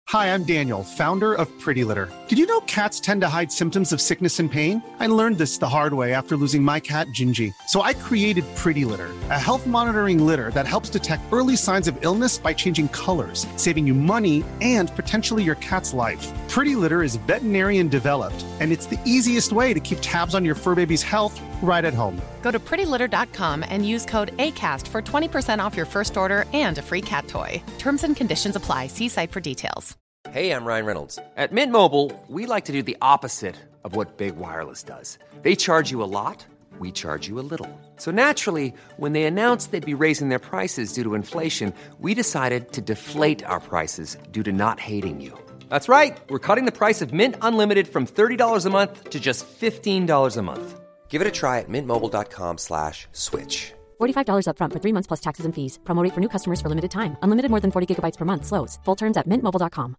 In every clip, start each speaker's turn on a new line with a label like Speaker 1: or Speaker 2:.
Speaker 1: Hi, I'm Daniel, founder of Pretty Litter. Did you know cats tend to hide symptoms of sickness and pain? I learned this the hard way after losing my cat, Gingy. So I created Pretty Litter, a health monitoring litter that helps detect early signs of illness by changing colors, saving you money and potentially your cat's life. Pretty Litter is veterinarian developed, and it's the easiest way to keep tabs on your fur baby's health right at home.
Speaker 2: Go to prettylitter.com and use code ACAST for 20% off your first order and a free cat toy. Terms and conditions apply. See site for details.
Speaker 3: Hey, I'm Ryan Reynolds. At Mint Mobile, we like to do the opposite of what Big Wireless does. They charge you a lot, we charge you a little. So naturally, when they announced they'd be raising their prices due to inflation, we decided to deflate our prices due to not hating you. That's right. We're cutting the price of Mint Unlimited from $30 a month to just $15 a month. Give it a try at mintmobile.com/switch.
Speaker 4: $45 up front for 3 months plus taxes and fees. Promo rate for new customers for limited time. Unlimited more than 40 gigabytes per month. Slows full terms at mintmobile.com.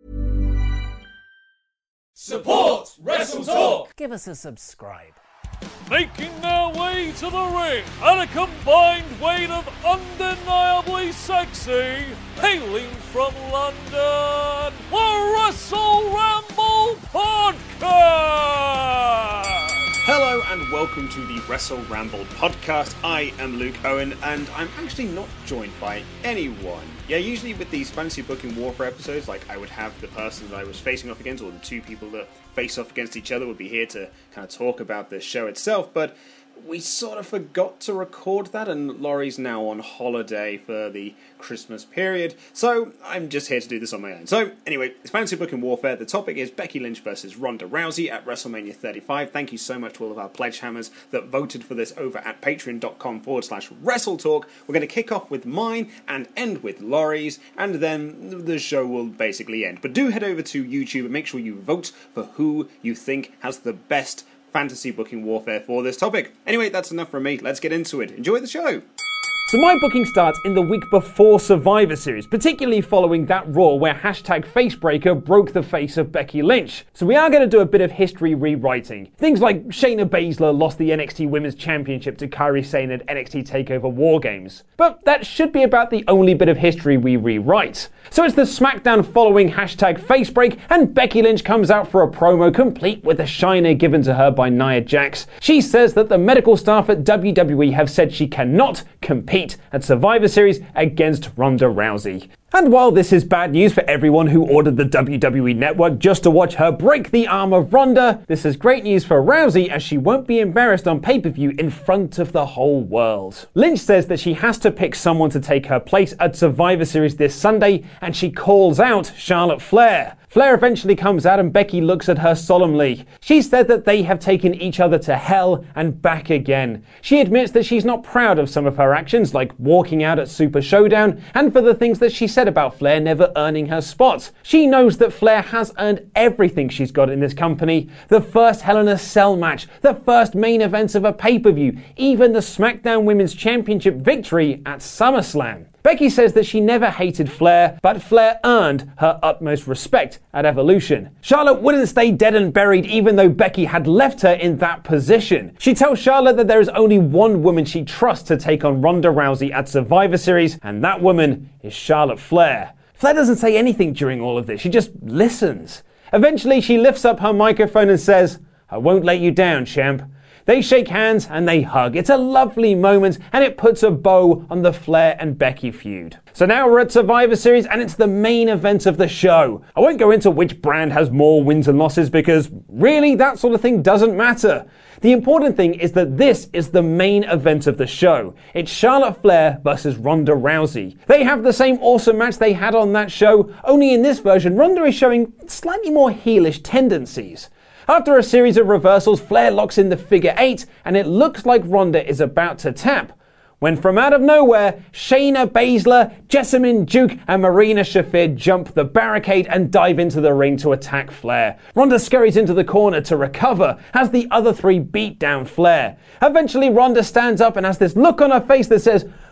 Speaker 5: Support Wrestle Talk!
Speaker 6: Give us a subscribe.
Speaker 5: Making their way to the ring at a combined weight of undeniably sexy, hailing from London, the Wrestle Ramble Podcast!
Speaker 7: Hello and welcome to the Wrestle Ramble Podcast. I am Luke Owen and I'm actually not joined by anyone. Yeah, usually with these Fantasy Booking Warfare episodes, like I would have the person that I was facing off against, or the two people that face off against each other would be here to kind of talk about the show itself, but we sort of forgot to record that, and Laurie's now on holiday for the Christmas period, so I'm just here to do this on my own. So, anyway, it's Fantasy Booking Warfare. The topic is Becky Lynch versus Ronda Rousey at WrestleMania 35. Thank you so much to all of our pledge hammers that voted for this over at patreon.com/WrestleTalk. We're going to kick off with mine and end with Laurie's, and then the show will basically end. But do head over to YouTube and make sure you vote for who you think has the best Fantasy Booking Warfare for this topic. Anyway, that's enough from me. Let's get into it. Enjoy the show.
Speaker 6: So my booking starts in the week before Survivor Series, particularly following that Raw where #Facebreaker broke the face of Becky Lynch. So we are going to do a bit of history rewriting. Things like Shayna Baszler lost the NXT Women's Championship to Kairi Sane at NXT TakeOver War Games. But that should be about the only bit of history we rewrite. So it's the SmackDown following #Facebreak, and Becky Lynch comes out for a promo complete with a shiner given to her by Nia Jax. She says that the medical staff at WWE have said she cannot compete at Survivor Series against Ronda Rousey. And while this is bad news for everyone who ordered the WWE Network just to watch her break the arm of Ronda, this is great news for Rousey as she won't be embarrassed on pay-per-view in front of the whole world. Lynch says that she has to pick someone to take her place at Survivor Series this Sunday, and she calls out Charlotte Flair. Flair eventually comes out and Becky looks at her solemnly. She said that they have taken each other to hell and back again. She admits that she's not proud of some of her actions, like walking out at Super Showdown, and for the things that she said about Flair never earning her spot. She knows that Flair has earned everything she's got in this company. The first Hell in a Cell match, the first main events of a pay-per-view, even the SmackDown Women's Championship victory at SummerSlam. Becky says that she never hated Flair, but Flair earned her utmost respect at Evolution. Charlotte wouldn't stay dead and buried even though Becky had left her in that position. She tells Charlotte that there is only one woman she trusts to take on Ronda Rousey at Survivor Series, and that woman is Charlotte Flair. Flair doesn't say anything during all of this, she just listens. Eventually she lifts up her microphone and says, "I won't let you down, champ." They shake hands and they hug. It's a lovely moment and it puts a bow on the Flair and Becky feud. So now we're at Survivor Series and it's the main event of the show. I won't go into which brand has more wins and losses because really that sort of thing doesn't matter. The important thing is that this is the main event of the show. It's Charlotte Flair versus Ronda Rousey. They have the same awesome match they had on that show, only in this version Ronda is showing slightly more heelish tendencies. After a series of reversals, Flair locks in the figure 8, and it looks like Ronda is about to tap. When from out of nowhere, Shayna Baszler, Jessamyn Duke, and Marina Shafir jump the barricade and dive into the ring to attack Flair. Ronda scurries into the corner to recover as the other three beat down Flair. Eventually, Ronda stands up and has this look on her face that says,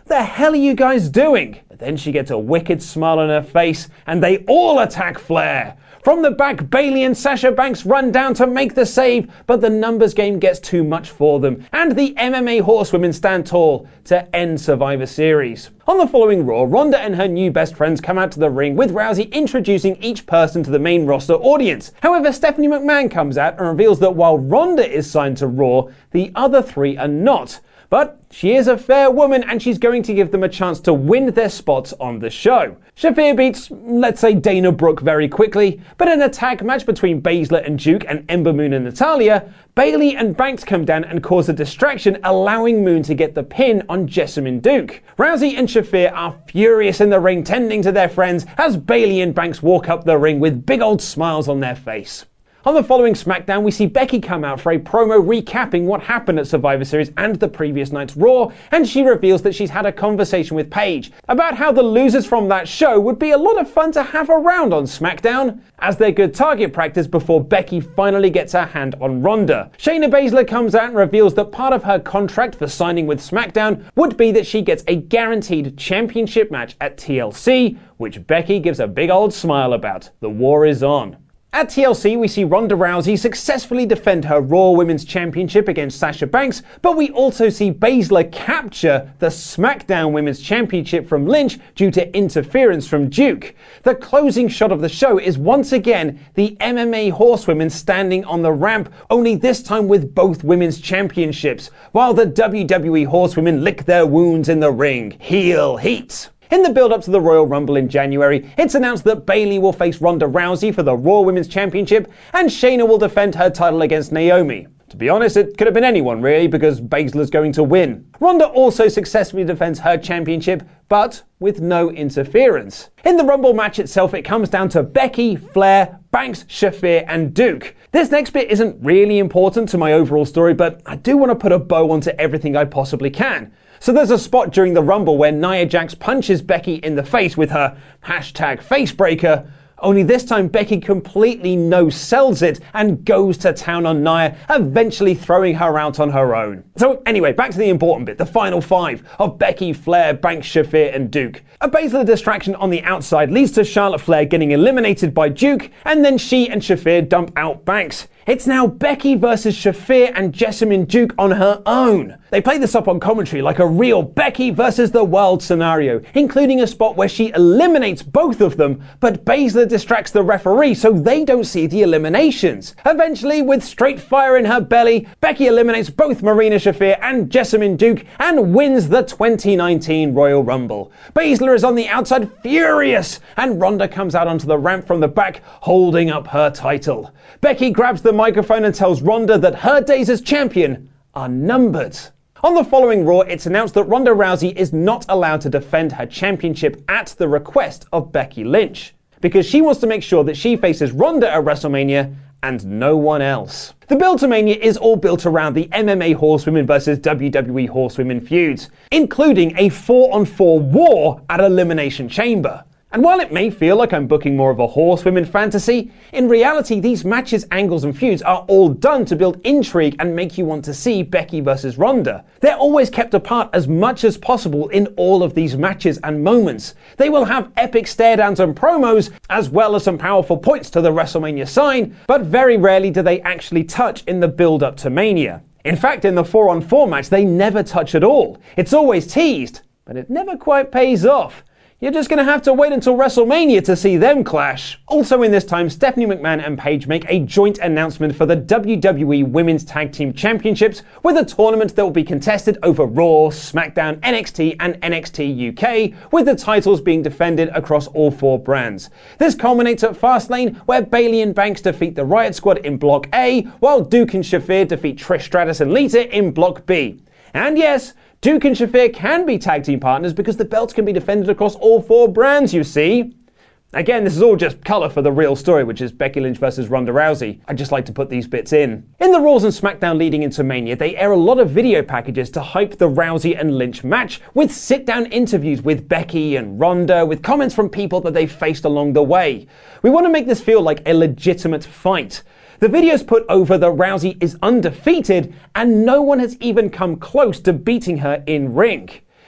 Speaker 6: "The hell are you guys doing?" But then she gets a wicked smile on her face and they all attack Flair. From the back, Bayley and Sasha Banks run down to make the save, but the numbers game gets too much for them, and the MMA horsewomen stand tall to end Survivor Series. On the following Raw, Ronda and her new best friends come out to the ring, with Rousey introducing each person to the main roster audience. However, Stephanie McMahon comes out and reveals that while Ronda is signed to Raw, the other three are not. But she is a fair woman and she's going to give them a chance to win their spots on the show. Shafir beats, let's say, Dana Brooke very quickly, but in a tag match between Baszler and Duke and Ember Moon and Natalya, Bayley and Banks come down and cause a distraction, allowing Moon to get the pin on Jessamine Duke. Rousey and Shafir are furious in the ring, tending to their friends as Bayley and Banks walk up the ring with big old smiles on their face. On the following SmackDown, we see Becky come out for a promo recapping what happened at Survivor Series and the previous night's Raw, and she reveals that she's had a conversation with Paige about how the losers from that show would be a lot of fun to have around on SmackDown, as their good target practice before Becky finally gets her hand on Ronda. Shayna Baszler comes out and reveals that part of her contract for signing with SmackDown would be that she gets a guaranteed championship match at TLC, which Becky gives a big old smile about. The war is on. At TLC, we see Ronda Rousey successfully defend her Raw Women's Championship against Sasha Banks, but we also see Baszler capture the SmackDown Women's Championship from Lynch due to interference from Duke. The closing shot of the show is once again the MMA horsewomen standing on the ramp, only this time with both women's championships, while the WWE horsewomen lick their wounds in the ring. Heel heat. In the build-up to the Royal Rumble in January, it's announced that Bayley will face Ronda Rousey for the Raw Women's Championship, and Shayna will defend her title against Naomi. To be honest, it could have been anyone really, because Baszler's going to win. Ronda also successfully defends her championship, but with no interference. In the Rumble match itself, it comes down to Becky, Flair, Banks, Shafir, and Duke. This next bit isn't really important to my overall story, but I do want to put a bow onto everything I possibly can. So there's a spot during the Rumble where Nia Jax punches Becky in the face with her #facebreaker, only this time Becky completely no-sells it and goes to town on Nia, eventually throwing her out on her own. So anyway, back to the important bit, the final five of Becky, Flair, Banks, Shafir, and Duke. A Baszler distraction on the outside leads to Charlotte Flair getting eliminated by Duke, and then she and Shafir dump out Banks. It's now Becky versus Shafir and Jessamine Duke on her own. They play this up on commentary like a real Becky versus the world scenario, including a spot where she eliminates both of them, but Baszler distracts the referee so they don't see the eliminations. Eventually, with straight fire in her belly, Becky eliminates both Marina Shafir and Jessamine Duke and wins the 2019 Royal Rumble. Baszler is on the outside furious, and Ronda comes out onto the ramp from the back holding up her title. Becky grabs the microphone and tells Ronda that her days as champion are numbered. On the following Raw, it's announced that Ronda Rousey is not allowed to defend her championship at the request of Becky Lynch, because she wants to make sure that she faces Ronda at WrestleMania and no one else. The build to Mania is all built around the MMA horsewomen versus WWE horsewomen feuds, including a 4-on-4 war at Elimination Chamber. And while it may feel like I'm booking more of a horsewomen fantasy, in reality these matches, angles and feuds are all done to build intrigue and make you want to see Becky versus Ronda. They're always kept apart as much as possible in all of these matches and moments. They will have epic stare-downs and promos, as well as some powerful points to the WrestleMania sign, but very rarely do they actually touch in the build-up to Mania. In fact, in the 4-on-4 match they never touch at all. It's always teased, but it never quite pays off. You're just going to have to wait until WrestleMania to see them clash. Also in this time, Stephanie McMahon and Paige make a joint announcement for the WWE Women's Tag Team Championships, with a tournament that will be contested over Raw, SmackDown, NXT and NXT UK, with the titles being defended across all four brands. This culminates at Fastlane, where Bayley and Banks defeat the Riot Squad in Block A, while Duke and Shafir defeat Trish Stratus and Lita in Block B. And yes, Duke and Shafir can be tag team partners because the belts can be defended across all four brands, you see. Again, this is all just colour for the real story, which is Becky Lynch versus Ronda Rousey. I just like to put these bits in. In the Raws and SmackDown leading into Mania, they air a lot of video packages to hype the Rousey and Lynch match, with sit-down interviews with Becky and Ronda, with comments from people that they've faced along the way. We want to make this feel like a legitimate fight. The videos put over that Rousey is undefeated and no one has even come close to beating her in ring.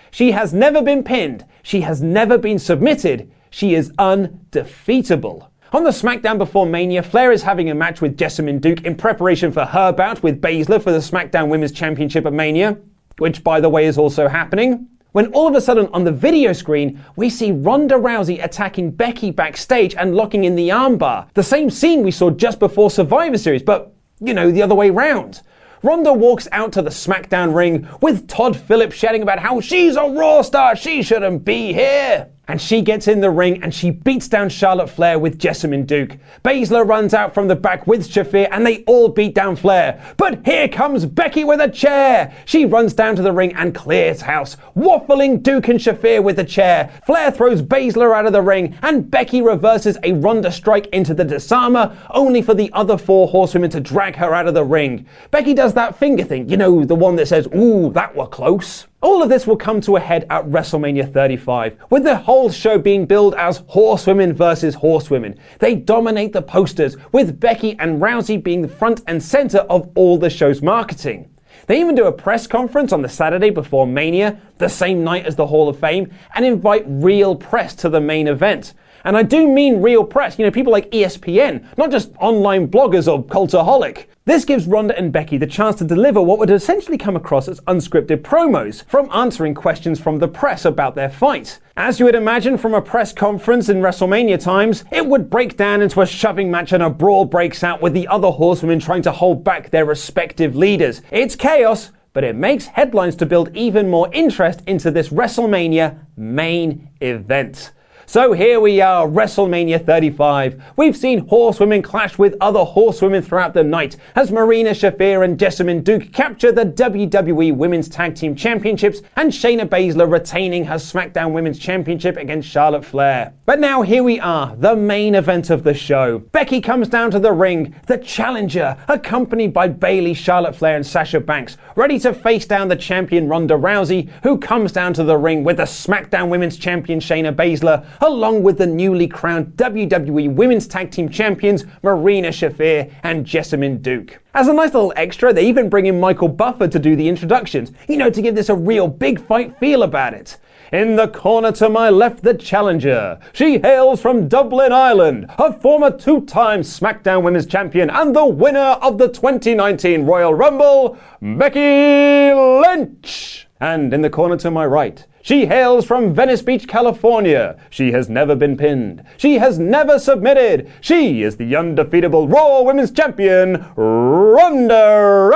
Speaker 6: She has never been pinned. She has never been submitted. She is undefeatable. On the SmackDown before Mania, Flair is having a match with Jessamyn Duke in preparation for her bout with Baszler for the SmackDown Women's Championship at Mania, which, by the way, is also happening. When all of a sudden on the video screen, we see Ronda Rousey attacking Becky backstage and locking in the armbar. The same scene we saw just before Survivor Series, but, the other way round. Ronda walks out to the SmackDown ring with Todd Phillips shouting about how she's a Raw star, she shouldn't be here. And she gets in the ring and she beats down Charlotte Flair with Jessamyn Duke. Baszler runs out from the back with Shafir and they all beat down Flair. But here comes Becky with a chair. She runs down to the ring and clears house, waffling Duke and Shafir with the chair. Flair throws Baszler out of the ring and Becky reverses a Ronda strike into the disarmer, only for the other 4 horsewomen to drag her out of the ring. Becky does that finger thing, the one that says, "Ooh, that were close." All of this will come to a head at WrestleMania 35, with the whole show being billed as horsewomen versus horsewomen. They dominate the posters, with Becky and Rousey being the front and center of all the show's marketing. They even do a press conference on the Saturday before Mania, the same night as the Hall of Fame, and invite real press to the main event. And I do mean real press, people like ESPN, not just online bloggers or Cultaholic. This gives Ronda and Becky the chance to deliver what would essentially come across as unscripted promos from answering questions from the press about their fight. As you would imagine from a press conference in WrestleMania times, it would break down into a shoving match and a brawl breaks out with the other horsewomen trying to hold back their respective leaders. It's chaos, but it makes headlines to build even more interest into this WrestleMania main event. So here we are, WrestleMania 35. We've seen horsewomen clash with other horsewomen throughout the night as Marina Shafir and Jessamyn Duke capture the WWE Women's Tag Team Championships and Shayna Baszler retaining her SmackDown Women's Championship against Charlotte Flair. But now here we are, the main event of the show. Becky comes down to the ring, the challenger, accompanied by Bayley, Charlotte Flair and Sasha Banks, ready to face down the champion Ronda Rousey, who comes down to the ring with the SmackDown Women's Champion Shayna Baszler, along with the newly crowned WWE Women's Tag Team Champions Marina Shafir and Jessamyn Duke. As a nice little extra, they even bring in Michael Buffer to do the introductions, to give this a real big fight feel about it. In the corner to my left, the challenger. She hails from Dublin, Ireland, a former 2-time SmackDown Women's Champion and the winner of the 2019 Royal Rumble, Becky Lynch. And in the corner to my right, she hails from Venice Beach, California. She has never been pinned. She has never submitted. She is the undefeatable Raw Women's Champion, Ronda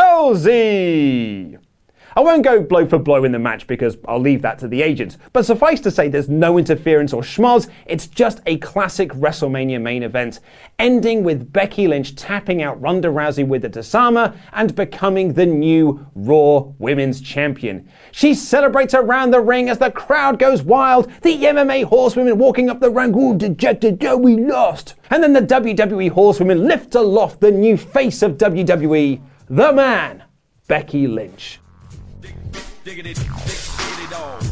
Speaker 6: Rousey. I won't go blow for blow in the match because I'll leave that to the agents, but suffice to say there's no interference or schmoz, it's just a classic WrestleMania main event, ending with Becky Lynch tapping out Ronda Rousey with a disarmer and becoming the new Raw Women's Champion. She celebrates around the ring as the crowd goes wild, the MMA horsewomen walking up the rank, all dejected, oh we lost. And then the WWE horsewomen lift aloft the new face of WWE, the man, Becky Lynch.
Speaker 8: Diggity dog.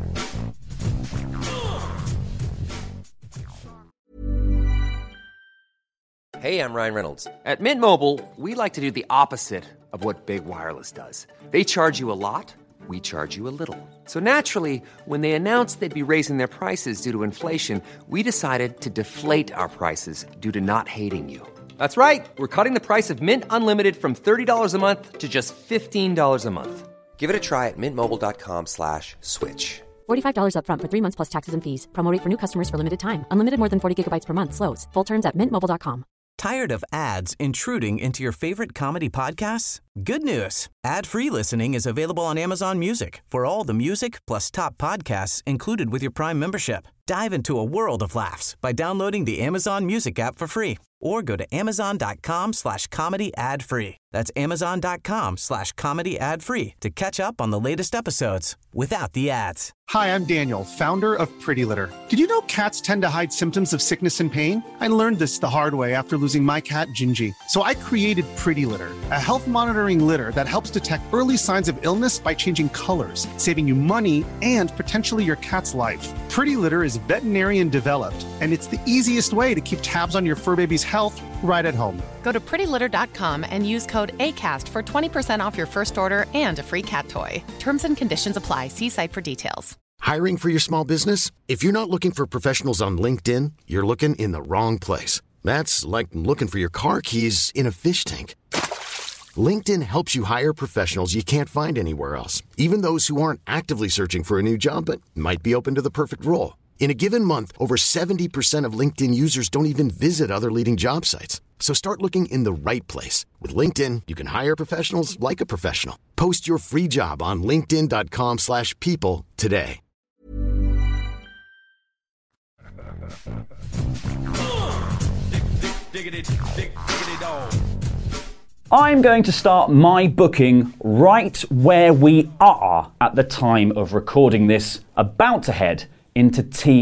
Speaker 3: Hey, I'm Ryan Reynolds. At Mint Mobile, we like to do the opposite of what Big Wireless does. They charge you a lot, we charge you a little. So naturally, when they announced they'd be raising their prices due to inflation, we decided to deflate our prices due to not hating you. That's right. We're cutting the price of Mint Unlimited from $30 a month to just $15 a month. Give it a try at mintmobile.com/switch.
Speaker 4: $45 up front for 3 months plus taxes and fees. Promo rate for new customers for limited time. Unlimited more than 40 gigabytes per month. Slows full terms at mintmobile.com.
Speaker 9: Tired of ads intruding into your favorite comedy podcasts? Good news. Ad-free listening is available on Amazon Music for all the music plus top podcasts included with your Prime membership. Dive into a world of laughs by downloading the Amazon Music app for free or go to amazon.com/comedy ad-free. That's amazon.com/comedy ad-free to catch up on the latest episodes without the ads.
Speaker 1: Hi, I'm Daniel, founder of Pretty Litter. Did you know cats tend to hide symptoms of sickness and pain? I learned this the hard way after losing my cat, Gingy. So I created Pretty Litter, a health monitoring litter that helps detect early signs of illness by changing colors, saving you money and potentially your cat's life. Pretty Litter is veterinarian developed, and it's the easiest way to keep tabs on your fur baby's health right at home.
Speaker 2: Go to prettylitter.com and use code code ACAST for 20% off your first order and a free cat toy. Terms and conditions apply. See site for details.
Speaker 10: Hiring for your small business? If you're not looking for professionals on LinkedIn, you're looking in the wrong place. That's like looking for your car keys in a fish tank. LinkedIn helps you hire professionals you can't find anywhere else, even those who aren't actively searching for a new job but might be open to the perfect role. In a given month, over 70% of LinkedIn users don't even visit other leading job sites. So start looking in the right place. With LinkedIn, you can hire professionals like a professional. Post your free job on linkedin.com/people today.
Speaker 11: I'm going to start my booking right where we are at the time of recording this, about to head into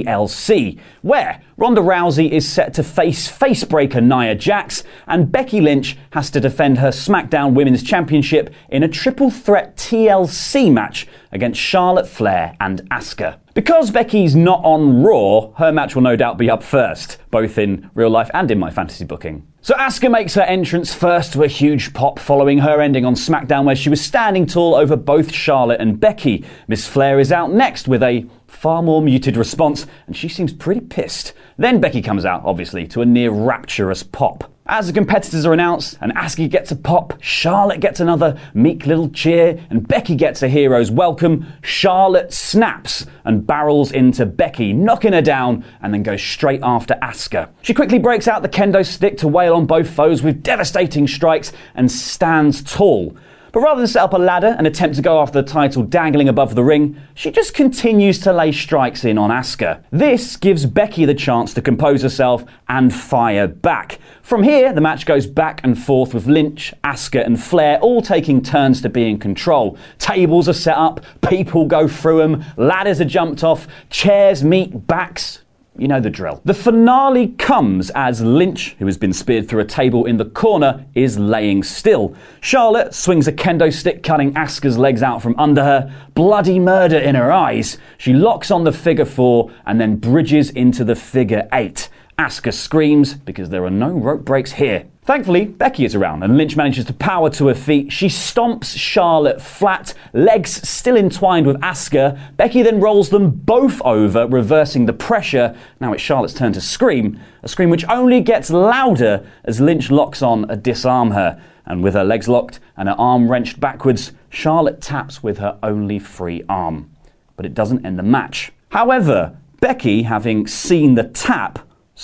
Speaker 11: TLC, where Ronda Rousey is set to face facebreaker Nia Jax, and Becky Lynch has to defend her SmackDown Women's Championship in a triple threat TLC match against Charlotte Flair and Asuka. Because Becky's not on Raw, her match will no doubt be up first, both in real life and in my fantasy booking. So Asuka makes her entrance first to a huge pop following her ending on SmackDown, where she was standing tall over both Charlotte and Becky. Miss Flair is out next with a far more muted response, and she seems pretty pissed. Then Becky comes out, obviously, to a near rapturous pop. As the competitors are announced, and Asuka gets a pop, Charlotte gets another meek little cheer, and Becky gets a hero's welcome, Charlotte snaps and barrels into Becky, knocking her down, and then goes straight after Asuka. She quickly breaks out the kendo stick to wail on both foes with devastating strikes and stands tall. But rather than set up a ladder and attempt to go after the title dangling above the ring, she just continues to lay strikes in on Asuka. This gives Becky the chance to compose herself and fire back. From here, the match goes back and forth with Lynch, Asuka and Flair all taking turns to be in control. Tables are set up, people go through them, ladders are jumped off, chairs meet backs. You know the drill. The finale comes as Lynch, who has been speared through a table in the corner, is laying still. Charlotte swings a kendo stick, cutting Asuka's legs out from under her. Bloody murder in her eyes. She locks on the figure 4 and then bridges into the figure 8. Asuka screams because there are no rope breaks here. Thankfully, Becky is around and Lynch manages to power to her feet. She stomps Charlotte flat, legs still entwined with Asuka. Becky then rolls them both over, reversing the pressure. Now it's Charlotte's turn to scream, a scream which only gets louder as Lynch locks on a disarm her. And with her legs locked and her arm wrenched backwards, Charlotte taps with her only free arm. But it doesn't end the match. However, Becky, having seen the tap,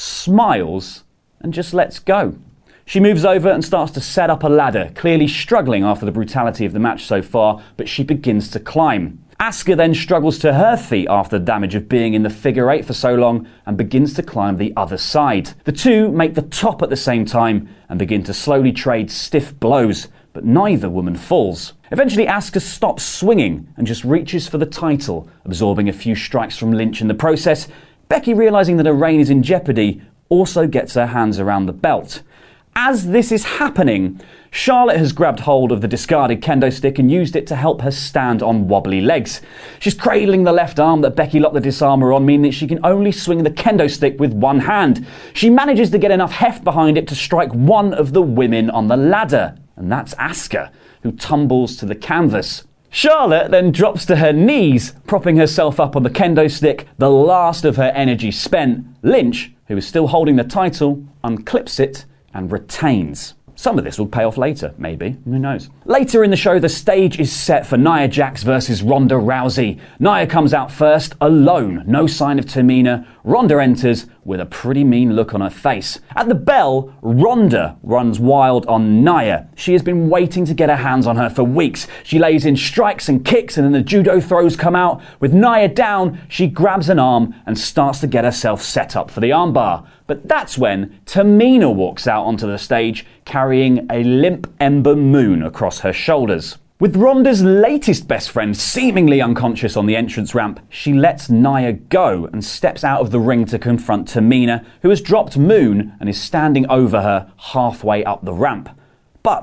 Speaker 11: smiles and just lets go. She moves over and starts to set up a ladder, clearly struggling after the brutality of the match so far, but she begins to climb. Asuka then struggles to her feet after the damage of being in the figure 8 for so long and begins to climb the other side. The two make the top at the same time and begin to slowly trade stiff blows, but neither woman falls. Eventually Asuka stops swinging and just reaches for the title, absorbing a few strikes from Lynch in the process. Becky, realizing that her reign is in jeopardy, also gets her hands around the belt. As this is happening, Charlotte has grabbed hold of the discarded kendo stick and used it to help her stand on wobbly legs. She's cradling the left arm that Becky locked the disarmer on, meaning that she can only swing the kendo stick with one hand. She manages to get enough heft behind it to strike one of the women on the ladder, and that's Asuka, who tumbles to the canvas. Charlotte then drops to her knees, propping herself up on the kendo stick, the last of her energy spent. Lynch, who is still holding the title, unclips it and retains. Some of this will pay off later, maybe. Who knows? Later in the show, the stage is set for Nia Jax versus Ronda Rousey. Nia comes out first, alone, no sign of Tamina. Ronda enters with a pretty mean look on her face. At the bell, Ronda runs wild on Nia. She has been waiting to get her hands on her for weeks. She lays in strikes and kicks, and then the judo throws come out. With Nia down, she grabs an arm and starts to get herself set up for the armbar. But that's when Tamina walks out onto the stage, carrying a limp Ember Moon across her shoulders. With Ronda's latest best friend seemingly unconscious on the entrance ramp, she lets Nia go and steps out of the ring to confront Tamina, who has dropped Moon and is standing over her halfway up the ramp. But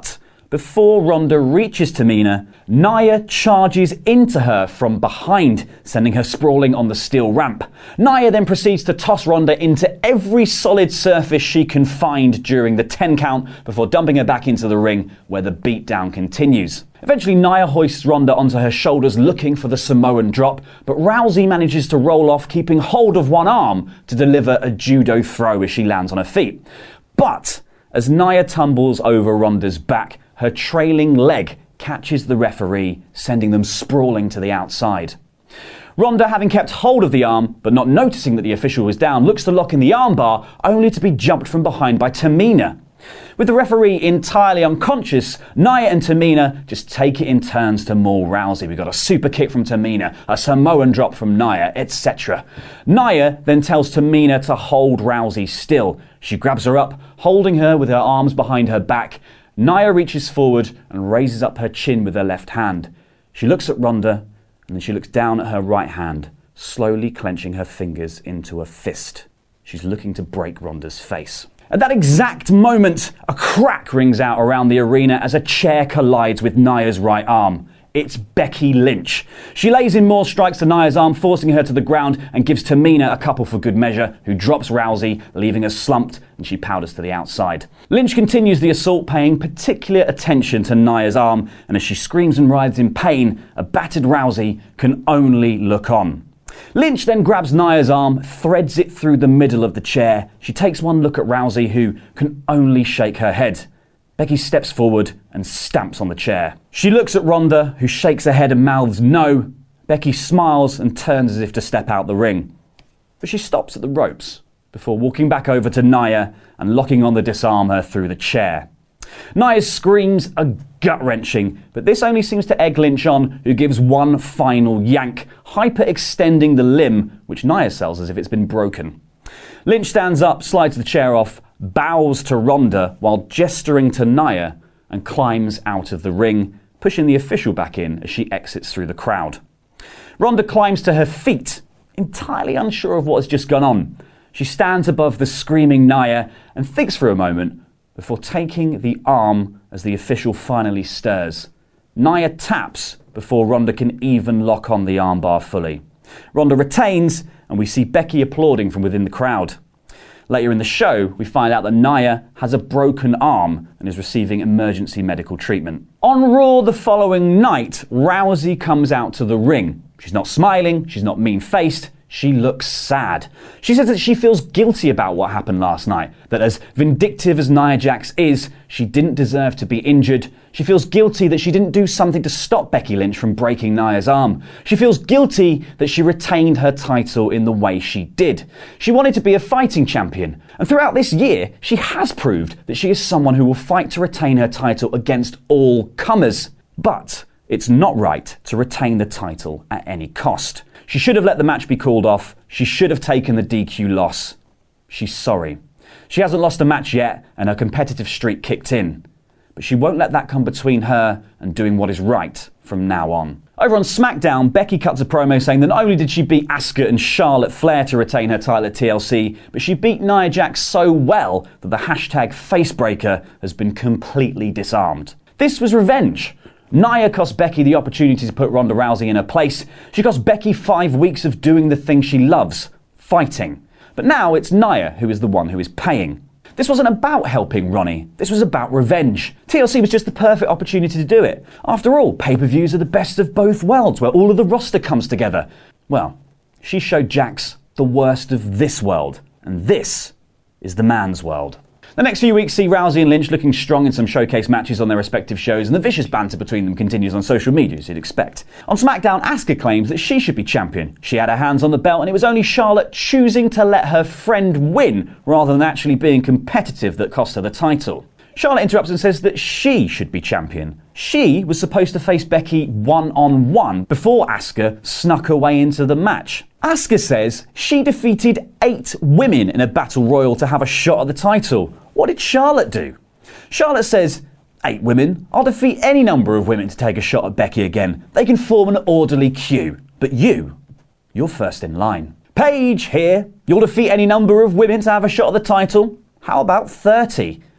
Speaker 11: Before Ronda reaches Tamina, Nia charges into her from behind, sending her sprawling on the steel ramp. Nia then proceeds to toss Ronda into every solid surface she can find during the 10 count before dumping her back into the ring, where the beatdown continues. Eventually, Nia hoists Ronda onto her shoulders looking for the Samoan drop, but Rousey manages to roll off, keeping hold of one arm to deliver a judo throw as she lands on her feet. But as Nia tumbles over Ronda's back, her trailing leg catches the referee, sending them sprawling to the outside. Ronda, having kept hold of the arm, but not noticing that the official was down, looks to lock in the armbar, only to be jumped from behind by Tamina. With the referee entirely unconscious, Nia and Tamina just take it in turns to maul Rousey. We got a super kick from Tamina, a Samoan drop from Nia, etc. Nia then tells Tamina to hold Rousey still. She grabs her up, holding her with her arms behind her back. Nia reaches forward and raises up her chin with her left hand. She looks at Ronda, and then she looks down at her right hand, slowly clenching her fingers into a fist. She's looking to break Ronda's face. At that exact moment, a crack rings out around the arena as a chair collides with Nia's right arm. It's Becky Lynch. She lays in more strikes to Nia's arm, forcing her to the ground, and gives Tamina a couple for good measure, who drops Rousey, leaving her slumped, and she powders to the outside. Lynch continues the assault, paying particular attention to Nia's arm, and as she screams and writhes in pain, a battered Rousey can only look on. Lynch then grabs Nia's arm, threads it through the middle of the chair. She takes one look at Rousey, who can only shake her head. Becky steps forward and stamps on the chair. She looks at Ronda, who shakes her head and mouths no. Becky smiles and turns as if to step out the ring. But she stops at the ropes before walking back over to Nia and locking on to disarm her through the chair. Nia's screams are gut-wrenching, but this only seems to egg Lynch on, who gives one final yank, hyper-extending the limb, which Nia sells as if it's been broken. Lynch stands up, slides the chair off, bows to Ronda while gesturing to Nia, and climbs out of the ring, pushing the official back in as she exits through the crowd. Ronda climbs to her feet, entirely unsure of what has just gone on. She stands above the screaming Nia and thinks for a moment before taking the arm as the official finally stirs. Nia taps before Ronda can even lock on the armbar fully. Ronda retains, and we see Becky applauding from within the crowd. Later in the show, we find out that Nia has a broken arm and is receiving emergency medical treatment. On Raw the following night, Rousey comes out to the ring. She's not smiling, she's not mean-faced, she looks sad. She says that she feels guilty about what happened last night, that as vindictive as Nia Jax is, she didn't deserve to be injured. She feels guilty that she didn't do something to stop Becky Lynch from breaking Nia's arm. She feels guilty that she retained her title in the way she did. She wanted to be a fighting champion, and throughout this year, she has proved that she is someone who will fight to retain her title against all comers. But it's not right to retain the title at any cost. She should have let the match be called off. She should have taken the DQ loss. She's sorry. She hasn't lost a match yet, and her competitive streak kicked in. But she won't let that come between her and doing what is right from now on. Over on SmackDown, Becky cuts a promo saying that not only did she beat Asuka and Charlotte Flair to retain her title at TLC, but she beat Nia Jax so well that the hashtag Facebreaker has been completely disarmed. This was revenge. Nia cost Becky the opportunity to put Ronda Rousey in her place. She cost Becky 5 weeks of doing the thing she loves, fighting. But now it's Nia who is the one who is paying. This wasn't about helping Ronnie, this was about revenge. TLC was just the perfect opportunity to do it. After all, pay-per-views are the best of both worlds, where all of the roster comes together. Well, she showed Jax the worst of this world, and this is the man's world. The next few weeks see Rousey and Lynch looking strong in some showcase matches on their respective shows, and the vicious banter between them continues on social media, as you'd expect. On SmackDown, Asuka claims that she should be champion. She had her hands on the belt, and it was only Charlotte choosing to let her friend win, rather than actually being competitive, that cost her the title. Charlotte interrupts and says that she should be champion. She was supposed to face Becky one-on-one before Asuka snuck her way into the match. Asuka says she defeated 8 women in a battle royal to have a shot at the title. What did Charlotte do? Charlotte says, 8 women? I'll defeat any number of women to take a shot at Becky again. They can form an orderly queue. But you're first in line. Paige here. You'll defeat any number of women to have a shot at the title. How about 30?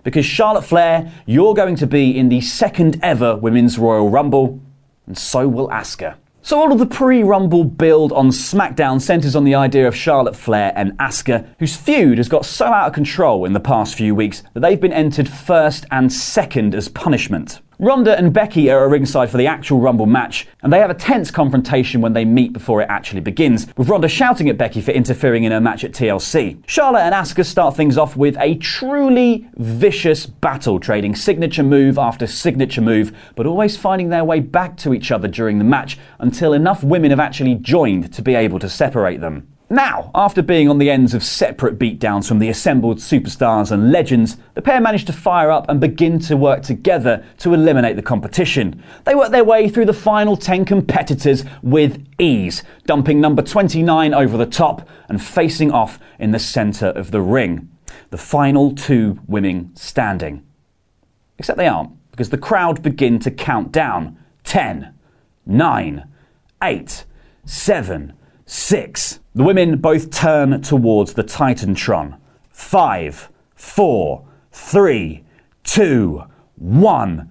Speaker 11: because Charlotte Flair, you're going to be in the second ever Women's Royal Rumble, and so will Asuka. So all of the pre-Rumble build on SmackDown centres on the idea of Charlotte Flair and Asuka, whose feud has got so out of control in the past few weeks that they've been entered first and second as punishment. Ronda and Becky are at ringside for the actual Rumble match, and they have a tense confrontation when they meet before it actually begins, with Ronda shouting at Becky for interfering in her match at TLC. Charlotte and Asuka start things off with a truly vicious battle, trading signature move after signature move, but always finding their way back to each other during the match until enough women have actually joined to be able to separate them. Now, after being on the ends of separate beatdowns from the assembled superstars and legends, the pair managed to fire up and begin to work together to eliminate the competition. They worked their way through the final 10 competitors with ease, dumping number 29 over the top and facing off in the centre of the ring. The final 2 women standing. Except they aren't, because the crowd begin to count down. 10, 9, 8, 7, 6. The women both turn towards the Titantron. 5, 4, 3, 2, 1.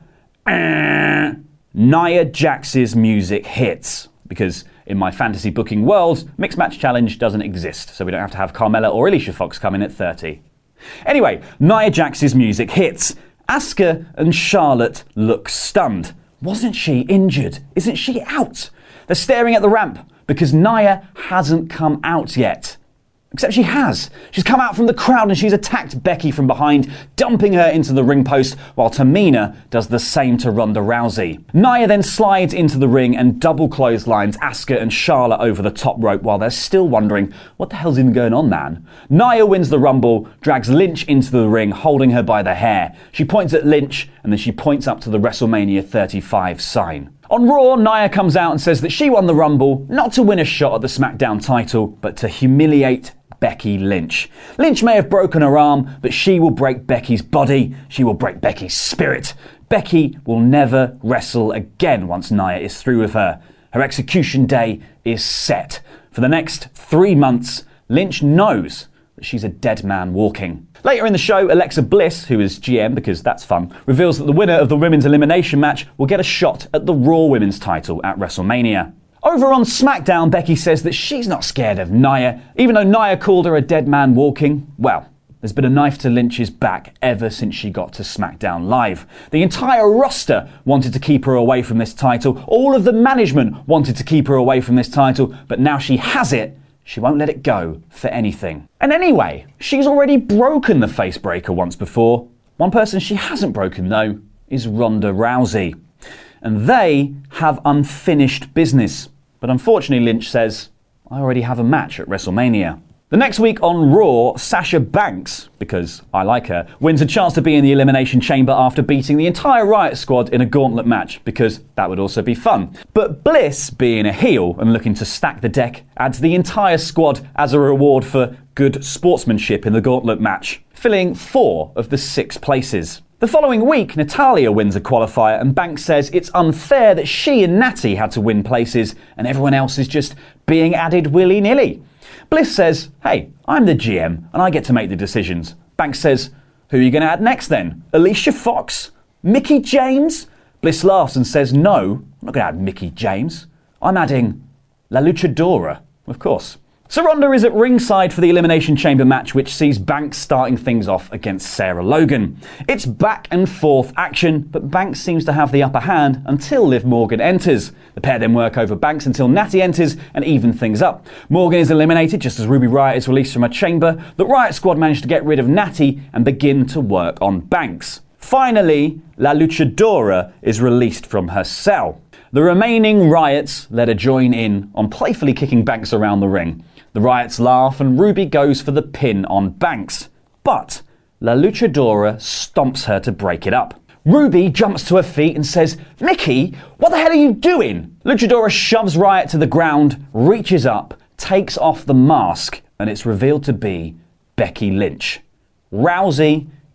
Speaker 11: Nia Jax's music hits. Because in my fantasy booking world, Mixed Match Challenge doesn't exist, so we don't have to have Carmella or Alicia Fox come in at 30. Anyway, Nia Jax's music hits. Asuka and Charlotte look stunned. Wasn't she injured? Isn't she out? They're staring at the ramp, because Nia hasn't come out yet. Except she has. She's come out from the crowd and she's attacked Becky from behind, dumping her into the ring post, while Tamina does the same to Ronda Rousey. Nia then slides into the ring and double clotheslines Asuka and Charlotte over the top rope while they're still wondering, what the hell's even going on, man? Nia wins the Rumble, drags Lynch into the ring, holding her by the hair. She points at Lynch and then she points up to the WrestleMania 35 sign. On Raw, Nia comes out and says that she won the Rumble not to win a shot at the SmackDown title, but to humiliate Becky Lynch. Lynch may have broken her arm, but she will break Becky's body. She will break Becky's spirit. Becky will never wrestle again once Nia is through with her. Her execution day is set. For the next 3 months, Lynch knows that she's a dead man walking. Later in the show, Alexa Bliss, who is GM because that's fun, reveals that the winner of the women's elimination match will get a shot at the Raw Women's title at WrestleMania. Over on SmackDown, Becky says that she's not scared of Nia, even though Nia called her a dead man walking. Well, there's been a knife to Lynch's back ever since she got to SmackDown Live. The entire roster wanted to keep her away from this title. All of the management wanted to keep her away from this title, but now she has it. She won't let it go for anything. And anyway, she's already broken the face breaker once before. One person she hasn't broken, though, is Ronda Rousey. And they have unfinished business. But unfortunately, Lynch says, I already have a match at WrestleMania. The next week on Raw, Sasha Banks, because I like her, wins a chance to be in the Elimination Chamber after beating the entire Riot Squad in a gauntlet match, because that would also be fun. But Bliss, being a heel and looking to stack the deck, adds the entire squad as a reward for good sportsmanship in the gauntlet match, filling 4 of the 6 places. The following week, Natalya wins a qualifier and Banks says it's unfair that she and Natty had to win places and everyone else is just being added willy-nilly. Bliss says, hey, I'm the GM and I get to make the decisions. Banks says, who are you going to add next then? Alicia Fox? Mickie James? Bliss laughs and says, no, I'm not going to add Mickie James. I'm adding La Luchadora, of course. So Ronda is at ringside for the Elimination Chamber match, which sees Banks starting things off against Sarah Logan. It's back and forth action, but Banks seems to have the upper hand until Liv Morgan enters. The pair then work over Banks until Natty enters and even things up. Morgan is eliminated just as Ruby Riott is released from her chamber. The Riott Squad manage to get rid of Natty and begin to work on Banks. Finally, La Luchadora is released from her cell. The remaining Riots let her join in on playfully kicking Banks around the ring. The Riots laugh and Ruby goes for the pin on Banks. But La Luchadora stomps her to break it up. Ruby jumps to her feet and says, Mickie, what the hell are you doing? Luchadora shoves Riott to the ground, reaches up, takes off the mask, and it's revealed to be Becky Lynch. Rousey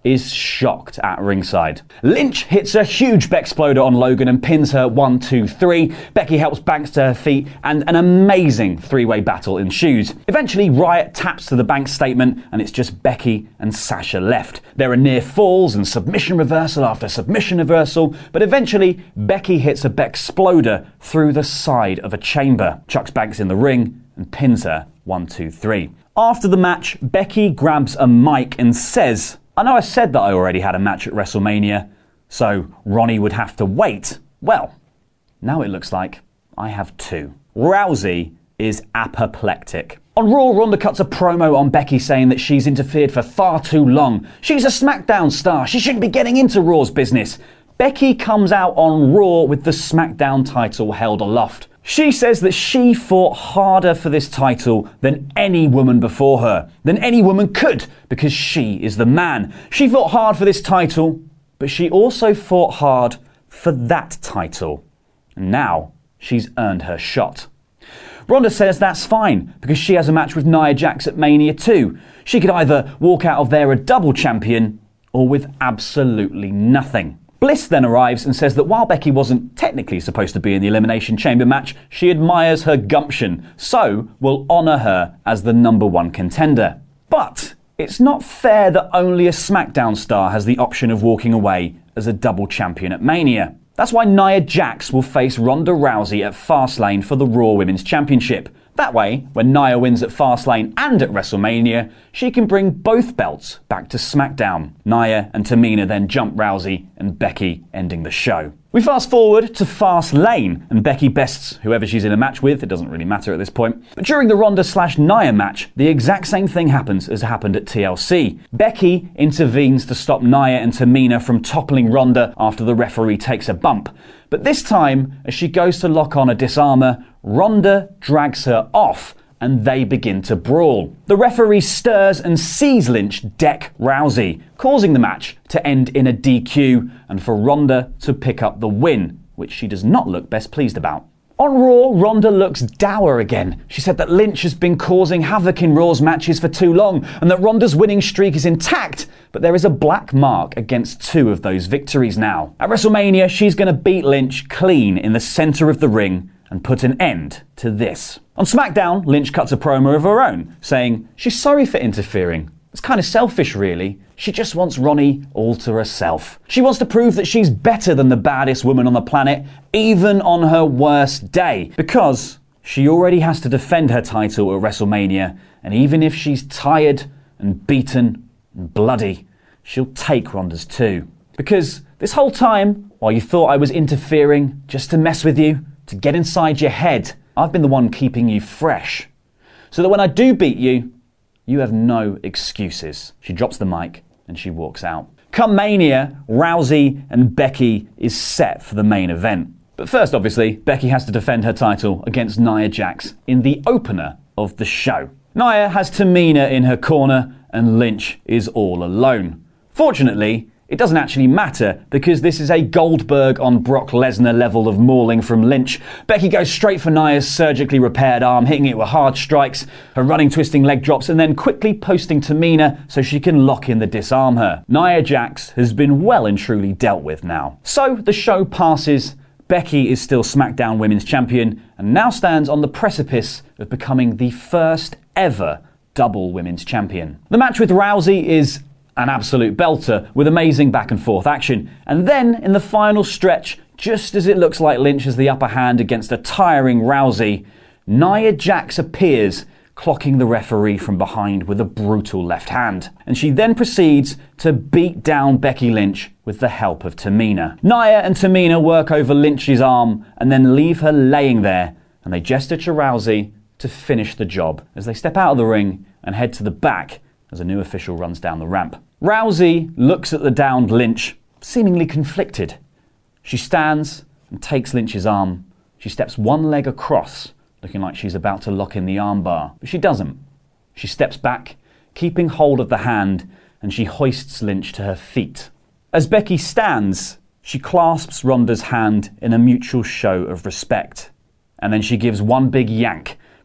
Speaker 11: is shocked at ringside. Lynch hits a huge Bexploder on Logan and pins her 1, 2, 3. Becky helps Banks to her feet and an amazing three-way battle ensues. Eventually, Riot taps to the Banks statement and it's just Becky and Sasha left. There are near falls and submission reversal after submission reversal, but eventually Becky hits a Bexploder through the side of a chamber, chucks Banks in the ring and pins her 1, 2, 3. After the match, Becky grabs a mic and says, "I know I said that I already had a match at WrestleMania, so Ronnie would have to wait. Well, now it looks like I have two." Rousey is apoplectic. On Raw, Ronda cuts a promo on Becky saying that she's interfered for far too long. She's a SmackDown star. She shouldn't be getting into Raw's business. Becky comes out on Raw with the SmackDown title held aloft. She says that she fought harder for this title than any woman before her, than any woman could, because she is the man. She fought hard for this title, but she also fought hard for that title. And now she's earned her shot. Ronda says that's fine, because she has a match with Nia Jax at Mania 2. She could either walk out of there a double champion, or with absolutely nothing. Bliss then arrives and says that while Becky wasn't technically supposed to be in the Elimination Chamber match, she admires her gumption, so will honour her as the #1 contender. But it's not fair that only a SmackDown star has the option of walking away as a double champion at Mania. That's why Nia Jax will face Ronda Rousey at Fastlane for the Raw Women's Championship. That way, when Nia wins at Fastlane and at WrestleMania, she can bring both belts back to SmackDown. Nia and Tamina then jump Rousey and Becky, ending the show. We fast forward to Fastlane and Becky bests whoever she's in a match with. It doesn't really matter at this point. But during the Ronda/Nia match, the exact same thing happens as happened at TLC. Becky intervenes to stop Nia and Tamina from toppling Ronda after the referee takes a bump. But this time, as she goes to lock on a disarmer, Ronda drags her off and they begin to brawl. The referee stirs and sees Lynch deck Rousey, causing the match to end in a DQ and for Ronda to pick up the win, which she does not look best pleased about. On Raw, Ronda looks dour again. She said that Lynch has been causing havoc in Raw's matches for too long and that Ronda's winning streak is intact, but there is a black mark against 2 of those victories now. At WrestleMania, she's going to beat Lynch clean in the centre of the ring and put an end to this. On SmackDown, Lynch cuts a promo of her own, saying she's sorry for interfering. It's kind of selfish, really. She just wants Ronnie all to herself. She wants to prove that she's better than the baddest woman on the planet, even on her worst day, because she already has to defend her title at WrestleMania, and even if she's tired and beaten and bloody, she'll take Ronda's too. Because this whole time, while you thought I was interfering just to mess with you, to get inside your head, I've been the one keeping you fresh. So that when I do beat you, you have no excuses. She drops the mic and she walks out. Come Mania, Rousey and Becky is set for the main event. But first, obviously, Becky has to defend her title against Nia Jax in the opener of the show. Nia has Tamina in her corner and Lynch is all alone. Fortunately, it doesn't actually matter because this is a Goldberg on Brock Lesnar level of mauling from Lynch. Becky goes straight for Nia's surgically repaired arm, hitting it with hard strikes, her running twisting leg drops and then quickly posting Tamina so she can lock in the disarm her. Nia Jax has been well and truly dealt with now. So the show passes. Becky is still SmackDown Women's Champion and now stands on the precipice of becoming the first ever double Women's Champion. The match with Rousey is an absolute belter with amazing back and forth action. And then in the final stretch, just as it looks like Lynch has the upper hand against a tiring Rousey, Nia Jax appears, clocking the referee from behind with a brutal left hand. And she then proceeds to beat down Becky Lynch with the help of Tamina. Nia and Tamina work over Lynch's arm and then leave her laying there, and they gesture to Rousey to finish the job as they step out of the ring and head to the back as a new official runs down the ramp. Rousey looks at the downed Lynch, seemingly conflicted. She stands and takes Lynch's arm. She steps one leg across, looking like she's about to lock in the armbar, but she doesn't. She steps back, keeping hold of the hand, and she hoists Lynch to her feet. As Becky stands, she clasps Ronda's hand in a mutual show of respect, and then she gives one big yank,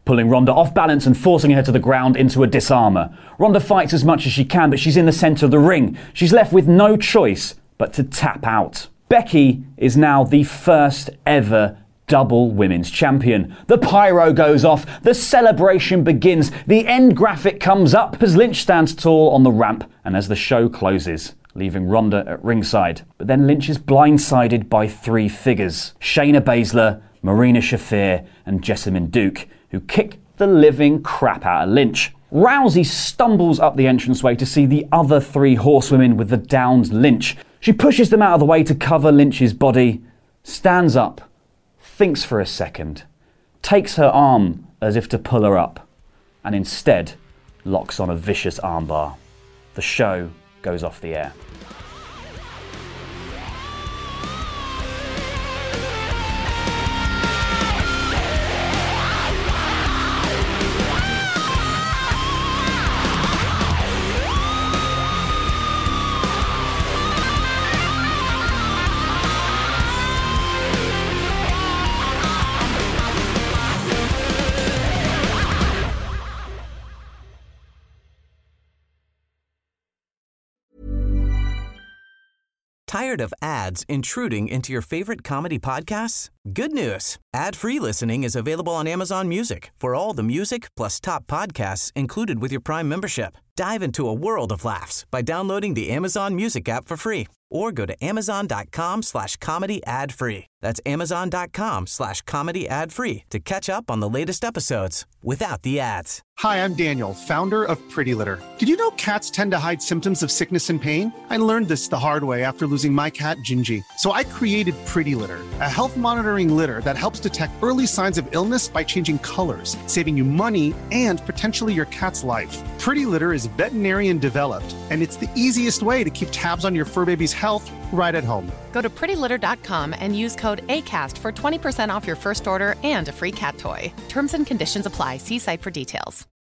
Speaker 11: pulling Ronda off balance and forcing her to the ground into a disarmer. Ronda fights as much as she can, but she's in the centre of the ring. She's left with no choice but to tap out. Becky is now the first ever double women's champion. The pyro goes off, the celebration begins, the end graphic comes up as Lynch stands tall on the ramp and as the show closes, leaving Ronda at ringside. But then Lynch is blindsided by three figures: Shayna Baszler, Marina Shafir and Jessamyn Duke, who kick the living crap out of Lynch. Rousey stumbles up the entranceway to see the other three horsewomen with the downed Lynch. She pushes them out of the way to cover Lynch's body, stands up, thinks for a second, takes her arm as if to pull her up, and instead locks on a vicious armbar. The show goes off the air.
Speaker 9: Tired of ads intruding into your favorite comedy podcasts? Good news. Ad-free listening is available on Amazon Music for all the music plus top podcasts included with your Prime membership. Dive into a world of laughs by downloading the Amazon Music app for free or go to amazon.com/comedy ad-free. That's amazon.com/comedy ad-free to catch up on the latest episodes without the ads.
Speaker 1: Hi, I'm Daniel, founder of Pretty Litter. Did you know cats tend to hide symptoms of sickness and pain? I learned this the hard way after losing my cat, Gingy. So I created Pretty Litter, a health monitoring litter that helps detect early signs of illness by changing colors, saving you money and potentially your cat's life. Pretty Litter is veterinarian developed, and it's the easiest way to keep tabs on your fur baby's health right at home.
Speaker 2: Go to prettylitter.com and use code ACAST for 20% off your first order and a free cat toy. Terms and conditions apply. See site for details.